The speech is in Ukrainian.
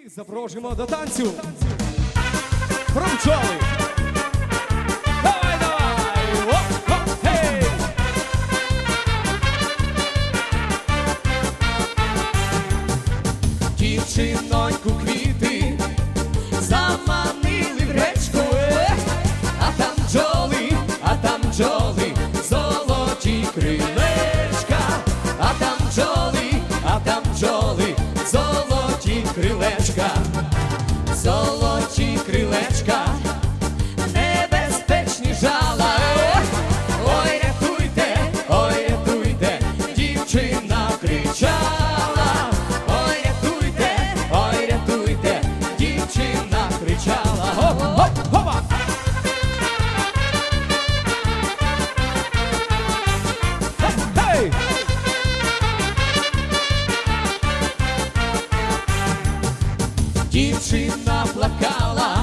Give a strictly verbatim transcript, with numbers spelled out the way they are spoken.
І запрошуємо до танцю. Про бджоли. Давай, давай. Оп, оп, гей. Дівчиноньку квіти заманили в речку, а там бджоли, а там бджоли, золоті крилечка, а там бджоли, а там бджоли, золоті крилечка, золоті крилечка, небезпечні жала. Ой, рятуйте, ой, рятуйте, дівчина кричала. Ой, рятуйте, ой, рятуйте, дівчина кричала. Хоп-хоп-хопа. Гей! Дівчина плакала,